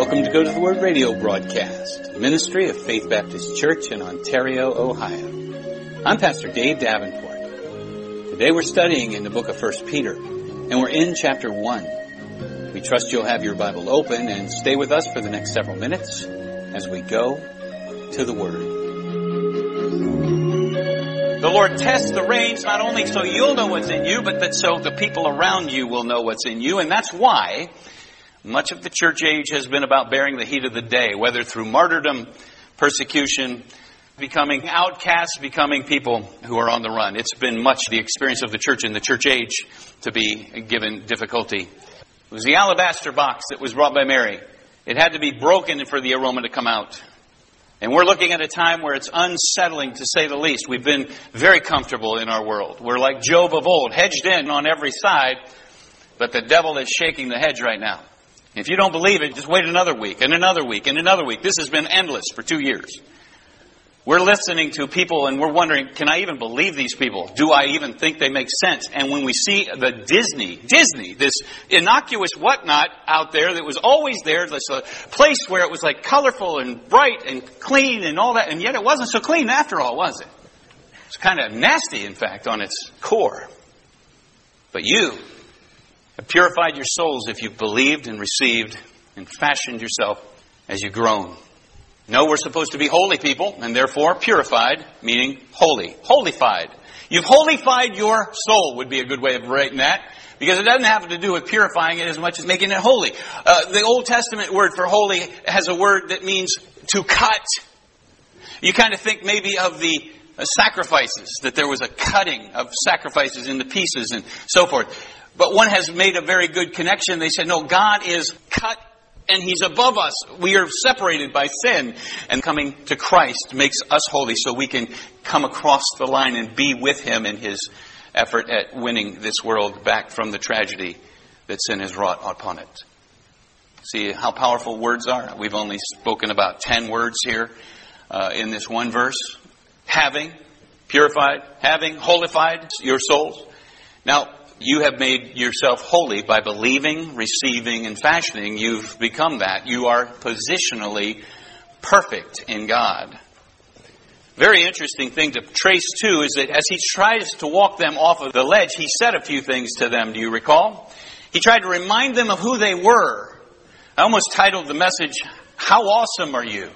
Welcome to Go to the Word radio broadcast, a ministry of Faith Baptist Church in Ontario, Ohio. I'm Pastor Dave Davenport. Today we're studying in the book of 1 Peter, and we're in chapter 1. We trust you'll have your Bible open and stay with us for the next several minutes as we go to the Word. The Lord tests the reins not only so you'll know what's in you, but that so the people around you will know what's in you, and that's why much of the church age has been about bearing the heat of the day, whether through martyrdom, persecution, becoming outcasts, becoming people who are on the run. It's been much the experience of the church in the church age to be given difficulty. It was the alabaster box that was brought by Mary. It had to be broken for the aroma to come out. And we're looking at a time where it's unsettling, to say the least. We've been very comfortable in our world. We're like Job of old, hedged in on every side, but the devil is shaking the hedge right now. If you don't believe it, just wait another week, and another week, and another week. This has been endless for 2 years. We're listening to people and we're wondering, can I even believe these people? Do I even think they make sense? And when we see the Disney, this innocuous whatnot out there that was always there, this place where it was like colorful and bright and clean and all that, and yet it wasn't so clean after all, was it? It's kind of nasty, in fact, on its core. But you have purified your souls if you've believed and received and fashioned yourself as you've grown. No, we're supposed to be holy people, and therefore purified, meaning holy. Holified. You've holified your soul would be a good way of writing that, because it doesn't have to do with purifying it as much as making it holy. The Old Testament word for holy has a word that means to cut. You kind of think maybe of the sacrifices, that there was a cutting of sacrifices into pieces and so forth. But one has made a very good connection. They said, no, God is cut and He's above us. We are separated by sin. And coming to Christ makes us holy so we can come across the line and be with Him in His effort at winning this world back from the tragedy that sin has wrought upon it. See how powerful words are? We've only spoken about 10 words here in this one verse. Having purified, having holified your souls. Now, you have made yourself holy by believing, receiving, and fashioning. You've become that. You are positionally perfect in God. Very interesting thing to trace too is that as He tries to walk them off of the ledge, He said a few things to them. Do you recall? He tried to remind them of who they were. I almost titled the message, "How Awesome Are You?"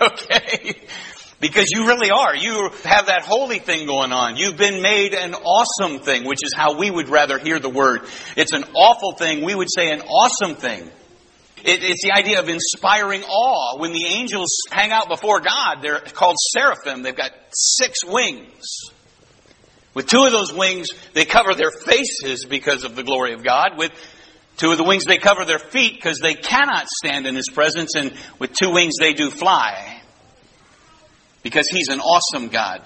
Okay? Because you really are. You have that holy thing going on. You've been made an awesome thing, which is how we would rather hear the word. It's an awful thing. We would say an awesome thing. It's the idea of inspiring awe. When the angels hang out before God, they're called seraphim. They've got 6 wings. With 2 of those wings, they cover their faces because of the glory of God. With 2 of the wings, they cover their feet because they cannot stand in His presence. And with 2 wings, they do fly. Because He's an awesome God.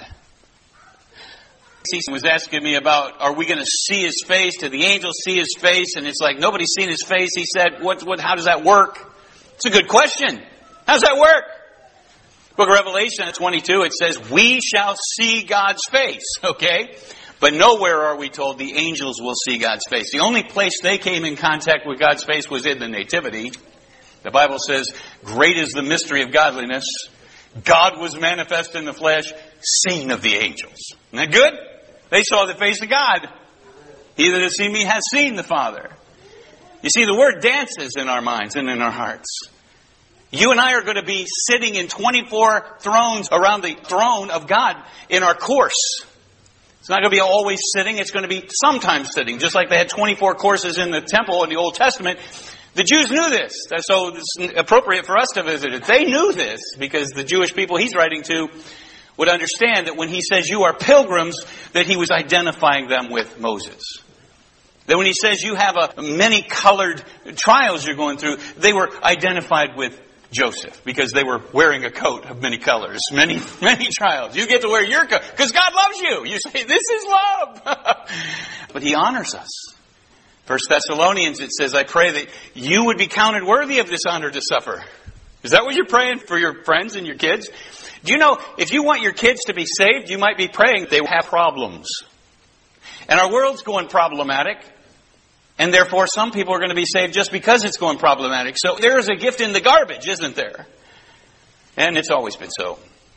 He was asking me about, are we going to see His face? Did the angels see His face? And it's like, nobody's seen His face. He said, how does that work? It's a good question. How does that work? Book of Revelation at 22, it says, we shall see God's face. Okay? But nowhere are we told the angels will see God's face. The only place they came in contact with God's face was in the Nativity. The Bible says, great is the mystery of godliness. God was manifest in the flesh, seen of the angels. Isn't that good? They saw the face of God. He that has seen me has seen the Father. You see, the word dances in our minds and in our hearts. You and I are going to be sitting in 24 thrones around the throne of God in our course. It's not going to be always sitting. It's going to be sometimes sitting. Just like they had 24 courses in the temple in the Old Testament. The Jews knew this, so it's appropriate for us to visit it. They knew this because the Jewish people He's writing to would understand that when He says you are pilgrims, that He was identifying them with Moses. That when He says you have many colored trials you're going through, they were identified with Joseph because they were wearing a coat of many colors, many trials. You get to wear your coat because God loves you. You say, this is love. But He honors us. 1 Thessalonians, it says, I pray that you would be counted worthy of this honor to suffer. Is that what you're praying for your friends and your kids? Do you know, if you want your kids to be saved, you might be praying they have problems. And our world's going problematic. And therefore, some people are going to be saved just because it's going problematic. So there is a gift in the garbage, isn't there? And it's always been so.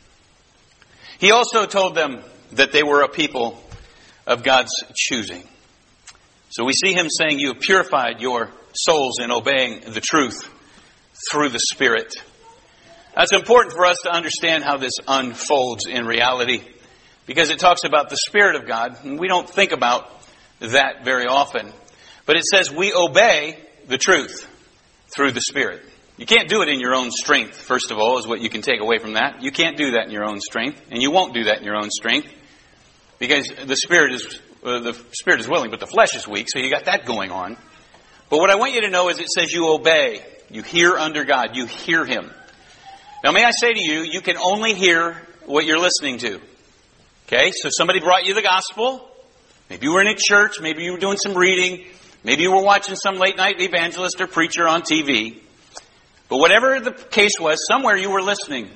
He also told them that they were a people of God's choosing. So we see him saying, you have purified your souls in obeying the truth through the Spirit. That's important for us to understand how this unfolds in reality, because it talks about the Spirit of God, and we don't think about that very often. But it says we obey the truth through the Spirit. You can't do it in your own strength, first of all, is what you can take away from that. You can't do that in your own strength, and you won't do that in your own strength, because the Spirit is willing, but the flesh is weak, so you got that going on. But what I want you to know is it says you obey. You hear under God. You hear Him. Now, may I say to you, you can only hear what you're listening to. Okay, so somebody brought you the gospel. Maybe you were in a church. Maybe you were doing some reading. Maybe you were watching some late night evangelist or preacher on TV. But whatever the case was, somewhere you were listening.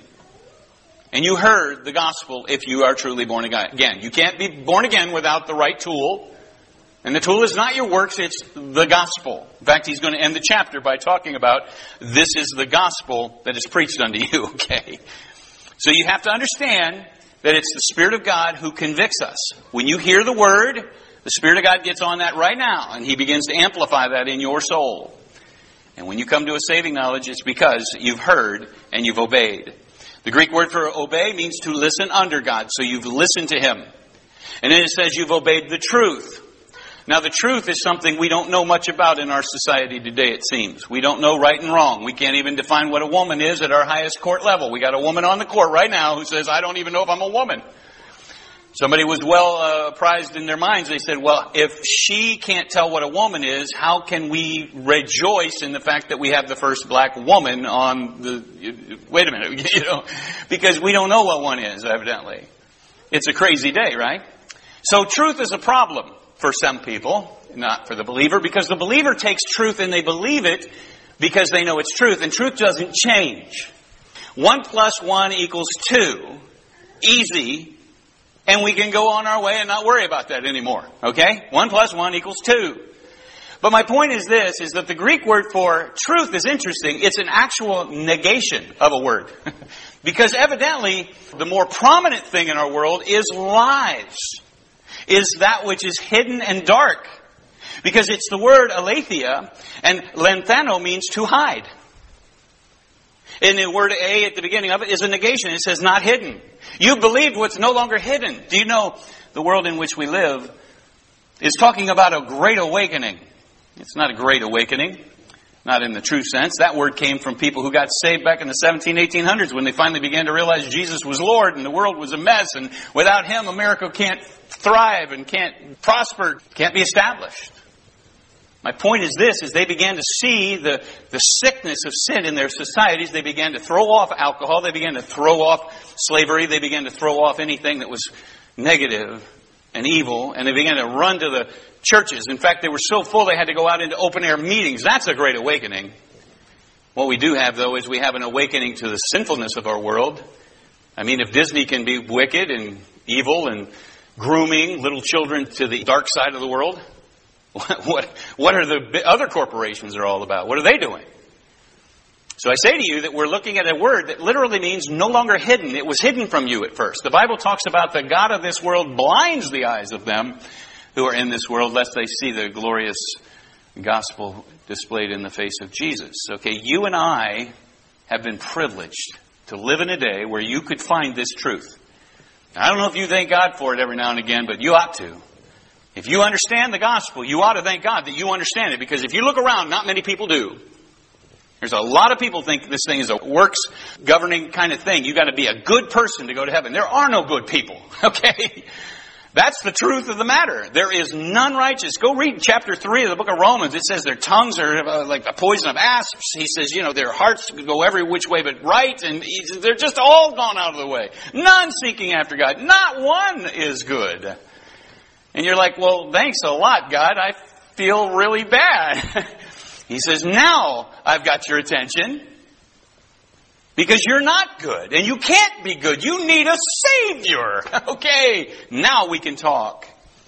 And you heard the gospel if you are truly born again. You can't be born again without the right tool. And the tool is not your works, it's the gospel. In fact, he's going to end the chapter by talking about this is the gospel that is preached unto you, okay? So you have to understand that it's the Spirit of God who convicts us. When you hear the word, the Spirit of God gets on that right now, and He begins to amplify that in your soul. And when you come to a saving knowledge, it's because you've heard and you've obeyed. The Greek word for obey means to listen under God. So you've listened to Him. And then it says you've obeyed the truth. Now the truth is something we don't know much about in our society today, it seems. We don't know right and wrong. We can't even define what a woman is at our highest court level. We got a woman on the court right now who says, I don't even know if I'm a woman. Somebody was well apprised in their minds. They said, well, if she can't tell what a woman is, how can we rejoice in the fact that we have the first black woman on the... Wait a minute, because we don't know what one is, evidently. It's a crazy day, right? So truth is a problem for some people, not for the believer, because the believer takes truth and they believe it because they know it's truth, and truth doesn't change. 1 + 1 = 2. Easy. And we can go on our way and not worry about that anymore. Okay? 1 + 1 = 2. But my point is this, is that the Greek word for truth is interesting. It's an actual negation of a word. Because evidently, the more prominent thing in our world is lies. Is that which is hidden and dark. Because it's the word aletheia, and lenthano means to hide. And the word a at the beginning of it is a negation. It says not hidden. You believed what's no longer hidden. Do you know the world in which we live is talking about a great awakening? It's not a great awakening. Not in the true sense. That word came from people who got saved back in the 1800s when they finally began to realize Jesus was Lord and the world was a mess. And without Him, America can't thrive and can't prosper, can't be established. My point is this, is they began to see the sickness of sin in their societies. They began to throw off alcohol. They began to throw off slavery. They began to throw off anything that was negative and evil. And they began to run to the churches. In fact, they were so full they had to go out into open-air meetings. That's a great awakening. What we do have, though, is we have an awakening to the sinfulness of our world. I mean, if Disney can be wicked and evil and grooming little children to the dark side of the world, what are the other corporations are all about? What are they doing? So I say to you that we're looking at a word that literally means no longer hidden. It was hidden from you at first. The Bible talks about the God of this world blinds the eyes of them who are in this world, lest they see the glorious gospel displayed in the face of Jesus. Okay, you and I have been privileged to live in a day where you could find this truth. Now, I don't know if you thank God for it every now and again, but you ought to. If you understand the gospel, you ought to thank God that you understand it, because if you look around, not many people do. There's a lot of people think this thing is a works governing kind of thing. You got to be a good person to go to heaven. There are no good people. Okay? That's the truth of the matter. There is none righteous. Go read chapter 3 of the book of Romans. It says their tongues are like the poison of asps. He says, their hearts go every which way but right. And they're just all gone out of the way. None seeking after God. Not one is good. And you're like, well, thanks a lot, God. I feel really bad. He says, now I've got your attention. Because you're not good. And you can't be good. You need a Savior. Okay, now we can talk.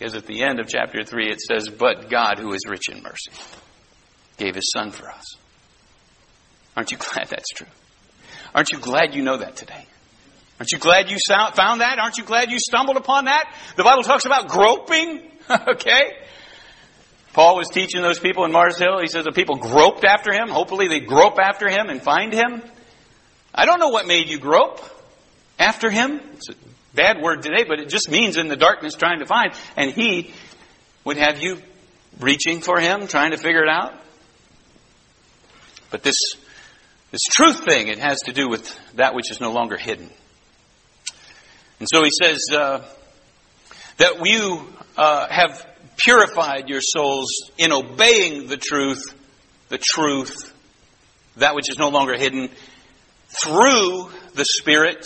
Because at the end of chapter 3 it says, but God, who is rich in mercy, gave His Son for us. Aren't you glad that's true? Aren't you glad you know that today? Aren't you glad you found that? Aren't you glad you stumbled upon that? The Bible talks about groping. Okay? Paul was teaching those people in Mars Hill. He says the people groped after Him. Hopefully they grope after Him and find Him. I don't know what made you grope after Him. It's a bad word today, but it just means in the darkness trying to find. And He would have you reaching for Him, trying to figure it out. But this truth thing, it has to do with that which is no longer hidden. And so he says that you have purified your souls in obeying the truth, that which is no longer hidden, through the Spirit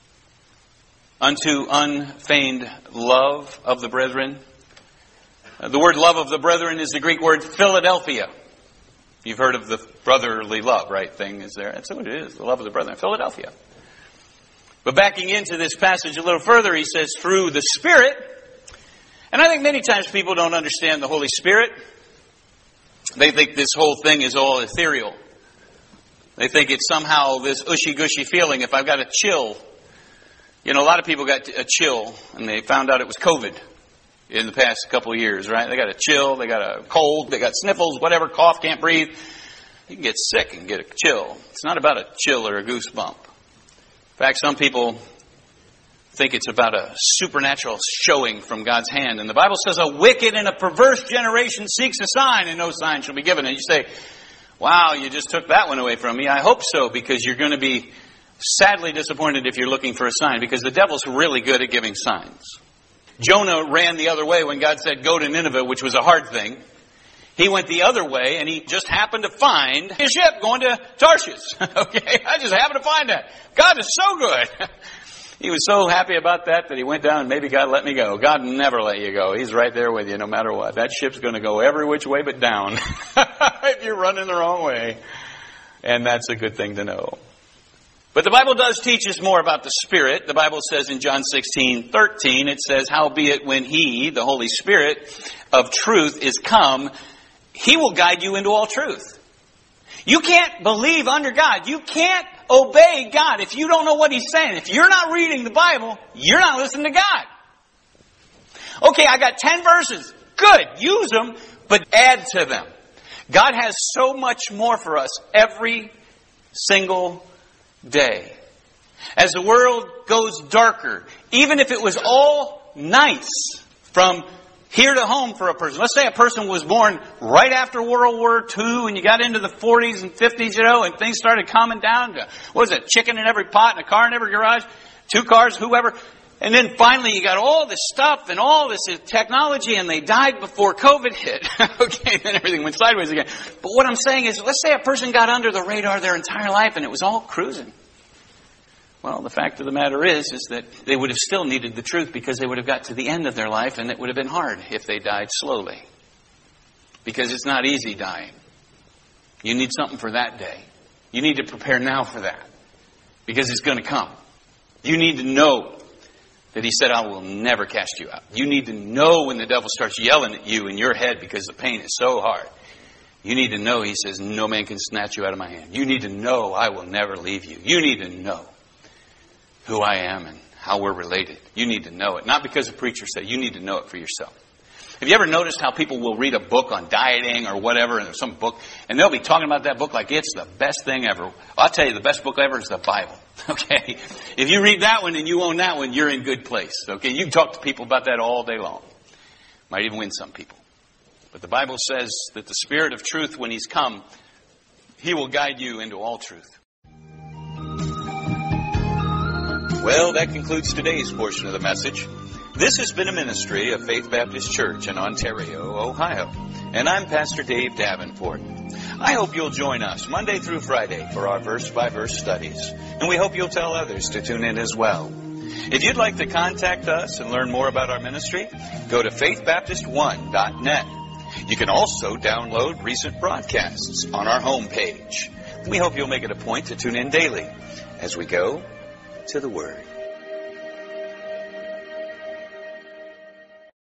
unto unfeigned love of the brethren. The word love of the brethren is the Greek word Philadelphia. You've heard of the brotherly love, right? Thing is there. That's what it is, the love of the brethren. Philadelphia. But backing into this passage a little further, he says, through the Spirit. And I think many times people don't understand the Holy Spirit. They think this whole thing is all ethereal. They think it's somehow this ushy-gushy feeling. If I've got a chill, a lot of people got a chill, and they found out it was COVID in the past couple of years, right? They got a chill, they got a cold, they got sniffles, whatever, cough, can't breathe. You can get sick and get a chill. It's not about a chill or a goosebump. In fact, some people think it's about a supernatural showing from God's hand. And the Bible says a wicked and a perverse generation seeks a sign, and no sign shall be given. And you say, wow, you just took that one away from me. I hope so, because you're going to be sadly disappointed if you're looking for a sign, because the devil's really good at giving signs. Jonah ran the other way when God said, go to Nineveh, which was a hard thing. He went the other way, and he just happened to find his ship going to Tarshish. Okay, I just happened to find that. God is so good. He was so happy about that he went down and maybe God let me go. God never let you go. He's right there with you no matter what. That ship's going to go every which way but down if you're running the wrong way. And that's a good thing to know. But the Bible does teach us more about the Spirit. The Bible says in John 16:13, it says, howbeit when He, the Holy Spirit of truth, is come, He will guide you into all truth. You can't believe under God. You can't obey God if you don't know what He's saying. If you're not reading the Bible, you're not listening to God. Okay, I got 10 verses. Good, use them, but add to them. God has so much more for us every single day. As the world goes darker, even if it was all nice from here to home for a person. Let's say a person was born right after World War II and you got into the 40s and 50s, and things started calming down to, chicken in every pot and a car in every garage, 2 cars, whoever. And then finally you got all this stuff and all this technology and they died before COVID hit. Okay, then everything went sideways again. But what I'm saying is, let's say a person got under the radar their entire life and it was all cruising. Well, the fact of the matter is that they would have still needed the truth because they would have got to the end of their life and it would have been hard if they died slowly. Because it's not easy dying. You need something for that day. You need to prepare now for that. Because it's going to come. You need to know that He said, I will never cast you out. You need to know when the devil starts yelling at you in your head because the pain is so hard. You need to know He says, no man can snatch you out of my hand. You need to know I will never leave you. You need to know who I am and how we're related. You need to know it. Not because a preacher said, you need to know it for yourself. Have you ever noticed how people will read a book on dieting or whatever, and there's some book, and they'll be talking about that book like it's the best thing ever. I'll tell you, the best book ever is the Bible. Okay? If you read that one and you own that one, you're in good place. Okay? You can talk to people about that all day long. Might even win some people. But the Bible says that the Spirit of truth, when He's come, He will guide you into all truth. Well, that concludes today's portion of the message. This has been a ministry of Faith Baptist Church in Ontario, Ohio. And I'm Pastor Dave Davenport. I hope you'll join us Monday through Friday for our verse-by-verse studies. And we hope you'll tell others to tune in as well. If you'd like to contact us and learn more about our ministry, go to faithbaptist1.net. You can also download recent broadcasts on our homepage. We hope you'll make it a point to tune in daily as we go to the Word.